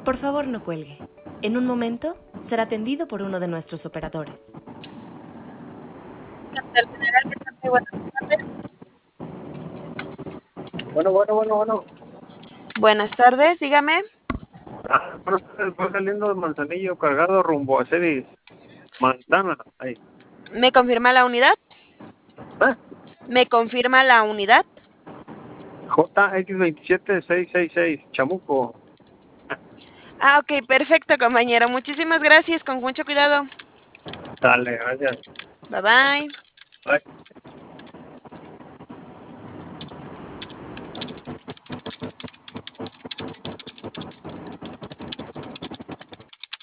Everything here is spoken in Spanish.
Por favor, no cuelgue. En un momento será atendido por uno de nuestros operadores. Capital General, ¿qué tal? Muy buenas tardes. Bueno. Buenas tardes, dígame. Buenas tardes, voy saliendo de Manzanillo cargado rumbo a Ceres, Manzana. Ahí. ¿Me confirma la unidad? ¿Eh? ¿Me confirma la unidad? JX27666, Chamuco. Ah, ok, perfecto, compañero. Muchísimas gracias, con mucho cuidado. Dale, gracias. Bye bye. Bye.